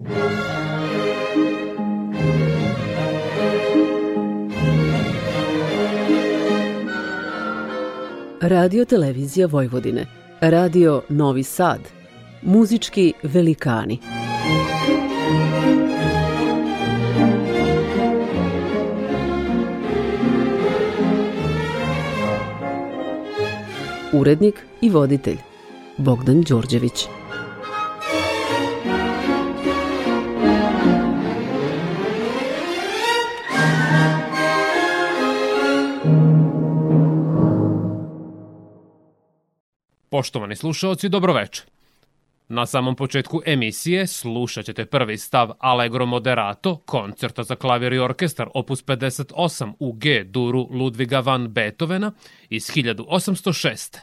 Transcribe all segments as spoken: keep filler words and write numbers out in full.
Radio Televizija Vojvodine, Radio Novi Sad, muzički velikani. Urednik i voditelj Bogdan Đorđević. Poštovani slušaoci, dobroveče. Na samom početku emisije slušat ćete prvi stav Allegro Moderato, koncerta za klavir i orkestar opus pedeset osam u G-duru Ludviga van Beethovena iz hiljadu osamsto šeste.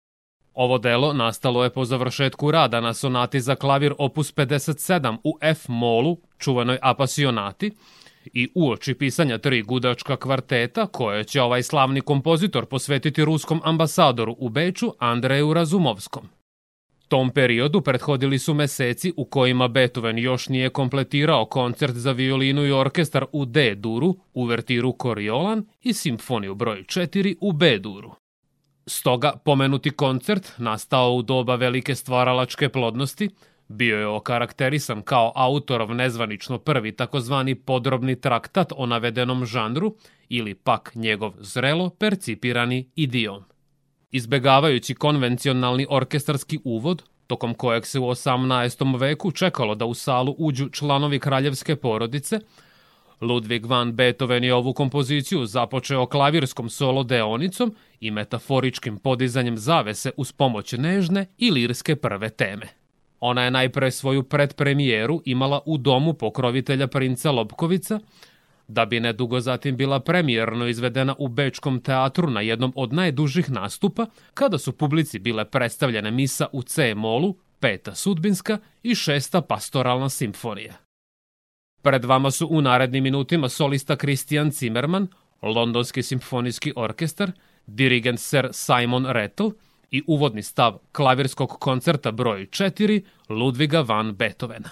Ovo delo nastalo je po završetku rada na sonati za klavir opus pedeset sedam u F-molu, čuvenoj Apasionati, i uoči pisanja tri gudačka kvarteta koje će ovaj slavni kompozitor posvetiti ruskom ambasadoru u Beču Andreju Razumovskom. Tom periodu prethodili su meseci u kojima Beethoven još nije kompletirao koncert za violinu i orkestar u D-duru, uvertiru Koriolan i simfoniju broj četiri u B-duru. Stoga pomenuti koncert, nastao u doba velike stvaralačke plodnosti, bio je okarakterisan kao autorov nezvanično prvi takozvani podrobni traktat o navedenom žanru ili pak njegov zrelo percipirani idiom. Izbegavajući konvencionalni orkestarski uvod, tokom kojeg se u osamnaestom veku čekalo da u salu uđu članovi kraljevske porodice, Ludwig van Beethoven je ovu kompoziciju započeo klavirskom solo deonicom i metaforičkim podizanjem zavese uz pomoć nežne i lirske prve teme. Ona je najpre svoju predpremijeru imala u domu pokrovitelja princa Lobkovica, da bi nedugo zatim bila premijerno izvedena u Bečkom teatru na jednom od najdužih nastupa, kada su publici bile predstavljene misa u C-molu, peta sudbinska i šesta pastoralna simfonija. Pred vama su u narednim minutima solista Christian Zimmermann, Londonski simfonijski orkestar, dirigent Sir Simon Rattle i uvodni stav klavirskog koncerta broj četiri Ludviga van Beethovena.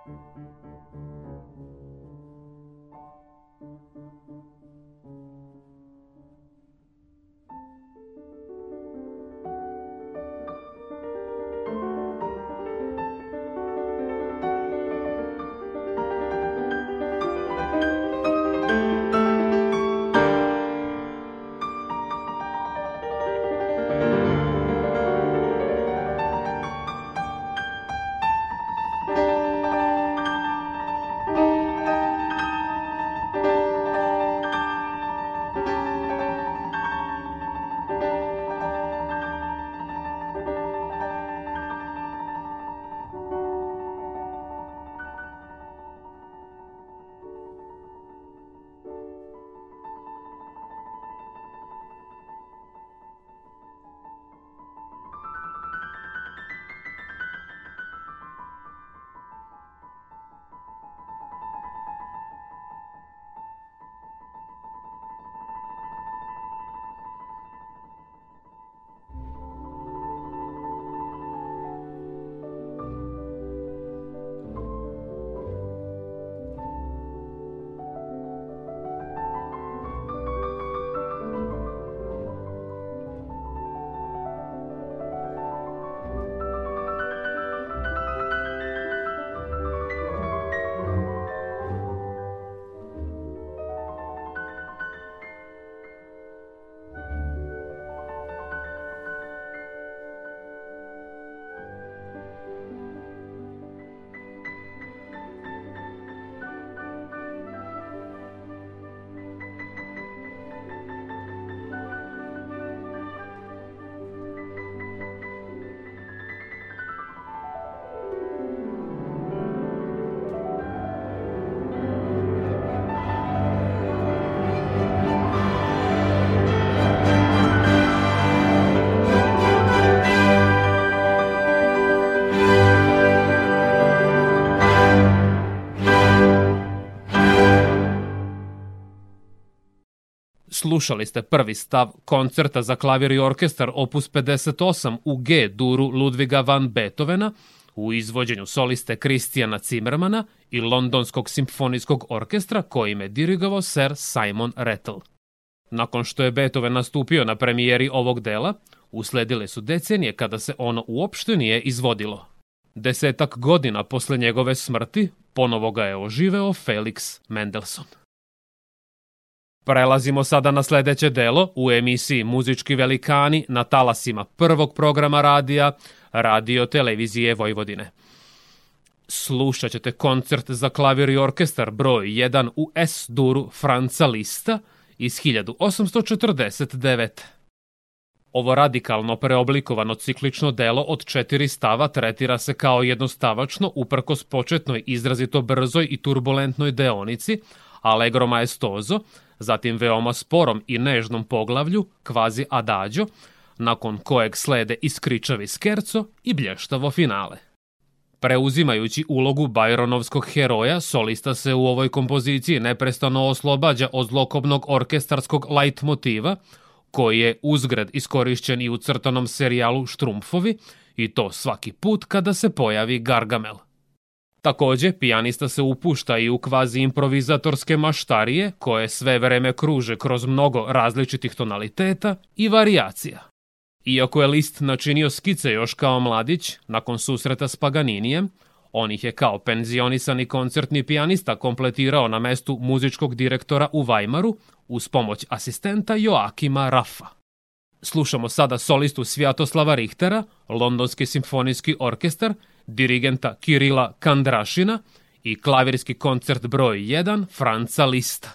Slušali ste prvi stav koncerta za klavir i orkestar opus pedeset osam u G duru Ludviga van Beethovena u izvođenju soliste Kristijana Zimmermana i Londonskog simfonijskog orkestra kojim je dirigovao Sir Simon Rattle. Nakon što je Beethoven nastupio na premijeri ovog dela, usledile su decenije kada se ono uopšte nije izvodilo. Desetak godina posle njegove smrti ponovo ga je oživeo Felix Mendelssohn. Prelazimo sada na sledeće delo u emisiji Muzički velikani na talasima prvog programa radija, Radio televizije Vojvodine. Slušat ćete koncert za klavir i orkestar broj jedan u S duru Franca Lista iz hiljadu osamsto četrdeset devete. Ovo radikalno preoblikovano ciklično delo od četiri stava tretira se kao jednostavačno uprkos početnoj izrazito brzoj i turbulentnoj deonici, allegro maestoso, zatim veoma sporom i nežnom poglavlju, kvazi adagio, nakon kojeg slede iskričavi skerco i blještavo finale. Preuzimajući ulogu Byronovskog heroja, solista se u ovoj kompoziciji neprestano oslobađa od zlokobnog orkestarskog leitmotiva, koji je uzgred iskorišćen i u crtanom serijalu Štrumpfovi, i to svaki put kada se pojavi Gargamel. Takođe, pijanista se upušta i u kvazi improvizatorske maštarije, koje sve vreme kruže kroz mnogo različitih tonaliteta i varijacija. Iako je Liszt načinio skice još kao mladić, nakon susreta s Paganinijem, on ih je kao penzionisani koncertni pijanista kompletirao na mestu muzičkog direktora u Weimaru uz pomoć asistenta Joakima Raffa. Slušamo sada solistu Svjatoslava Richtera, Londonski simfonijski orkestar, dirigenta Kirila Kandrašina i klavirski koncert broj jedan Franca Lista.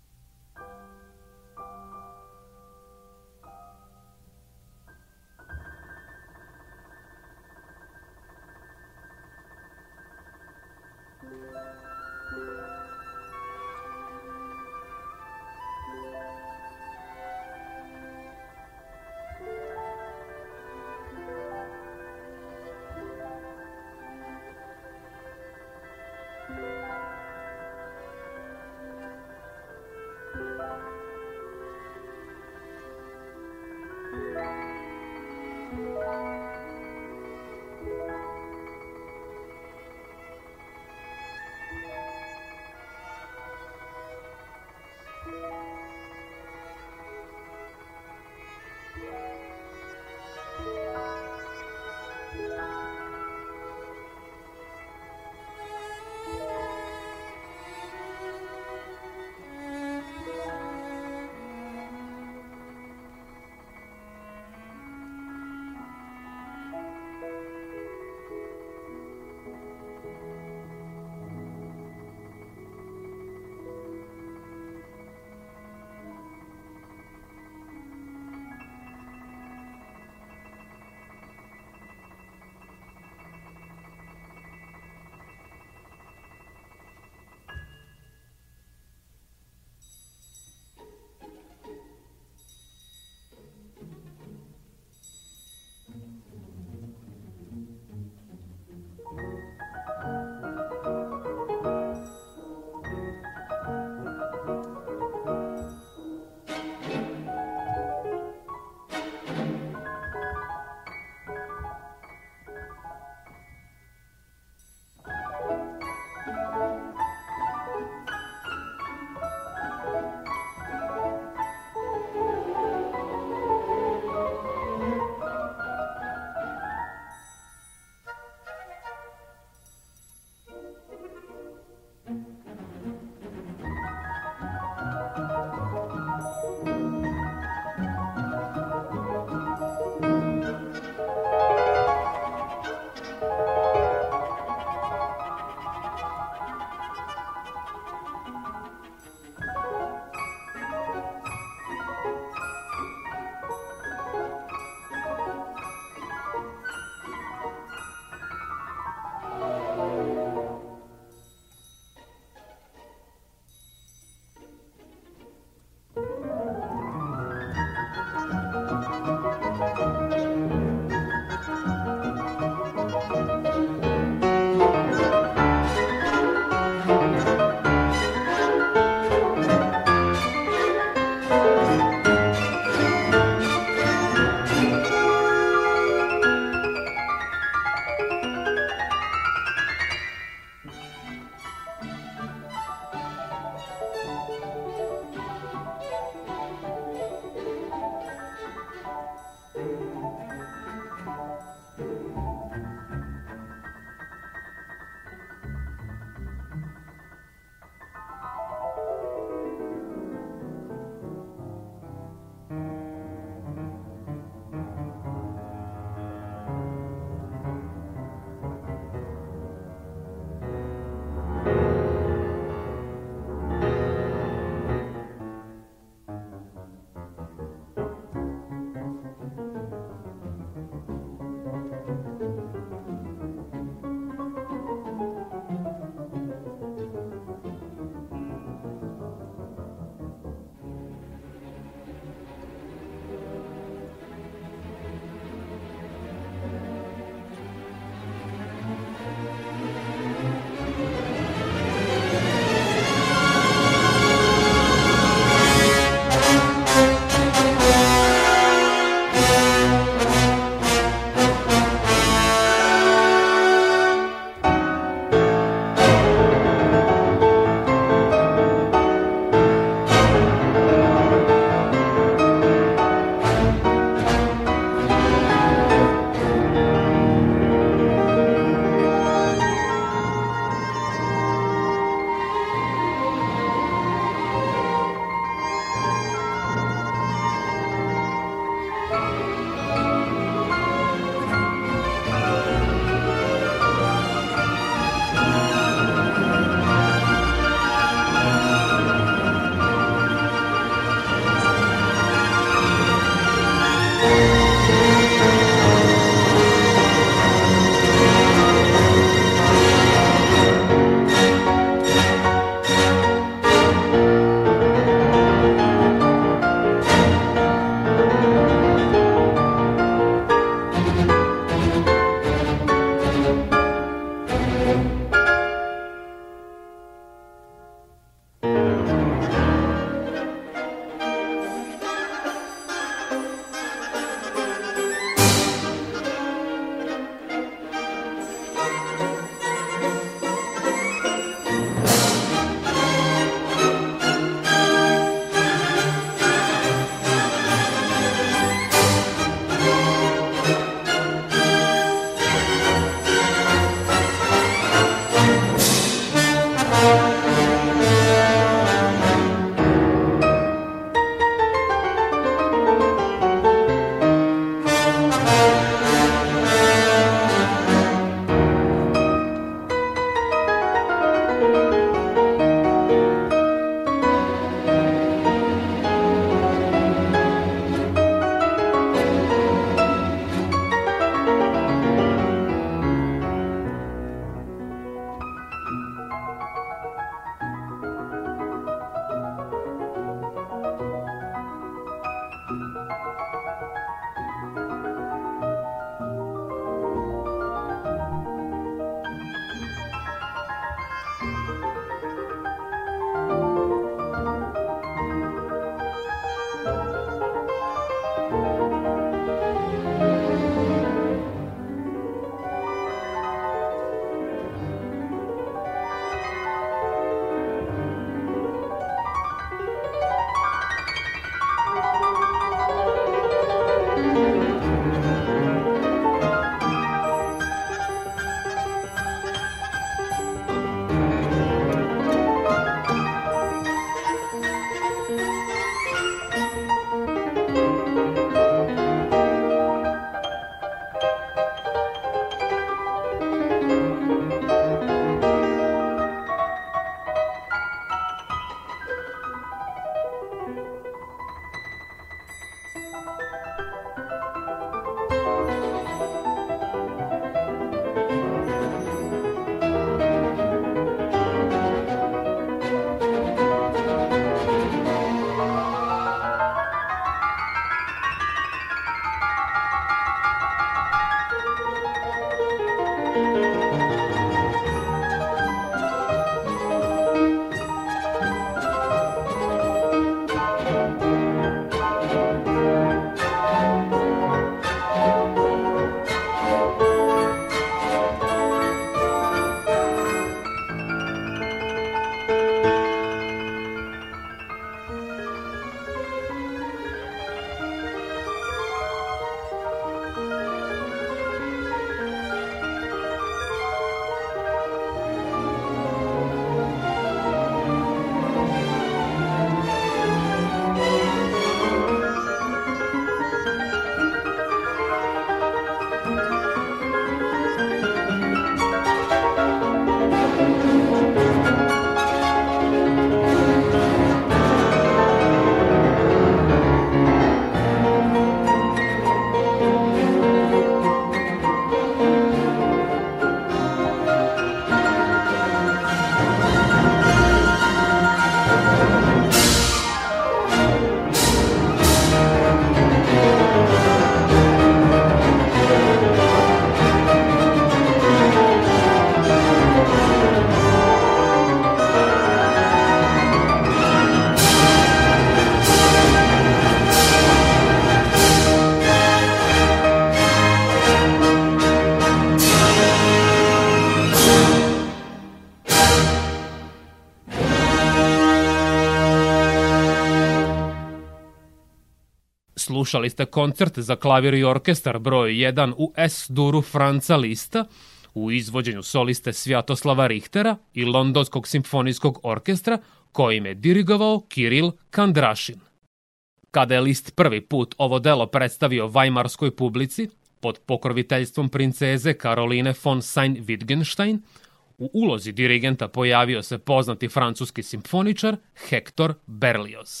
Slušali ste koncert za klavir i orkestar broj jedan u S-duru Franca Lista u izvođenju soliste Svjatoslava Richtera i Londonskog simfonijskog orkestra kojim je dirigovao Kiril Kandrašin. Kada je Liszt prvi put ovo delo predstavio vajmarskoj publici pod pokroviteljstvom princeze Karoline von Sayn-Wittgenstein, u ulozi dirigenta pojavio se poznati francuski simfoničar Hector Berlioz.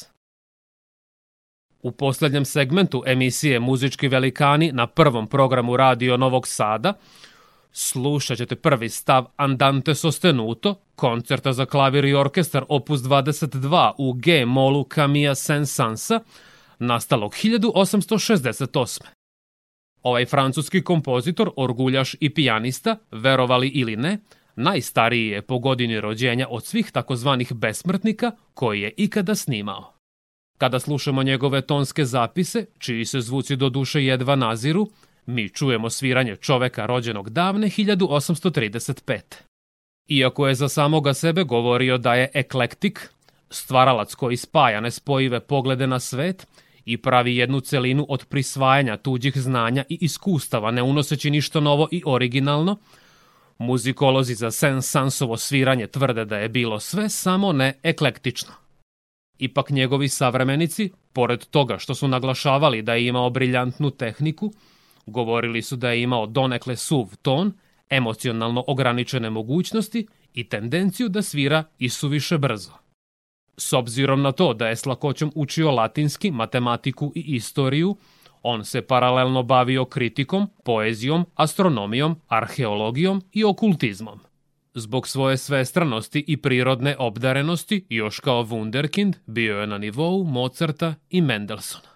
U posljednjem segmentu emisije Muzički velikani na prvom programu Radio Novog Sada slušat ćete prvi stav Andante sostenuto, koncerta za klavir i orkestar opus dvadeset dva u G-molu Camilla Saint-Sansa, nastalog hiljadu osamsto šezdeset osme. Ovaj francuski kompozitor, orguljaš i pijanista, verovali ili ne, najstariji je po godini rođenja od svih takozvanih besmrtnika koji je ikada snimao. Kada slušamo njegove tonske zapise, čiji se zvuci do duše jedva naziru, mi čujemo sviranje čoveka rođenog davne hiljadu osamsto trideset pete. Iako je za samoga sebe govorio da je eklektik, stvaralac koji spaja nespojive poglede na svet i pravi jednu celinu od prisvajanja tuđih znanja i iskustava ne unoseći ništa novo i originalno, muzikolozi za Saint-Sansovo sviranje tvrde da je bilo sve samo ne eklektično. Ipak njegovi savremenici, pored toga što su naglašavali da je imao briljantnu tehniku, govorili su da je imao donekle suv ton, emocionalno ograničene mogućnosti i tendenciju da svira isuviše brzo. S obzirom na to da je s lakoćom učio latinski, matematiku i istoriju, on se paralelno bavio kritikom, poezijom, astronomijom, arheologijom i okultizmom. Zbog svoje svestranosti i prirodne obdarenosti, još kao wunderkind, bio je na nivou Mozarta i Mendelssohna.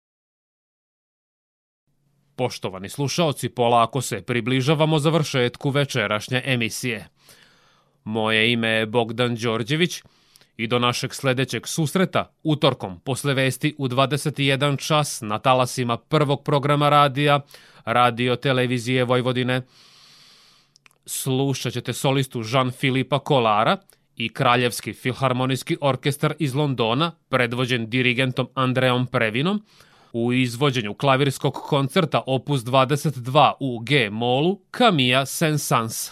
Poštovani slušaoci, polako se približavamo završetku večerašnje emisije. Moje ime je Bogdan Đorđević i do našeg sljedećeg susreta utorkom posle vesti u dvadeset jedan čas na talasima prvog programa radija, Radio Televizije Vojvodine. Slušat ćete solistu Jean-Philippa Collara i Kraljevski filharmonijski orkestar iz Londona, predvođen dirigentom Andreom Previnom, u izvođenju klavirskog koncerta opus dvadeset dva u G-molu Camilla Saint-Sansa.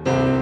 Thank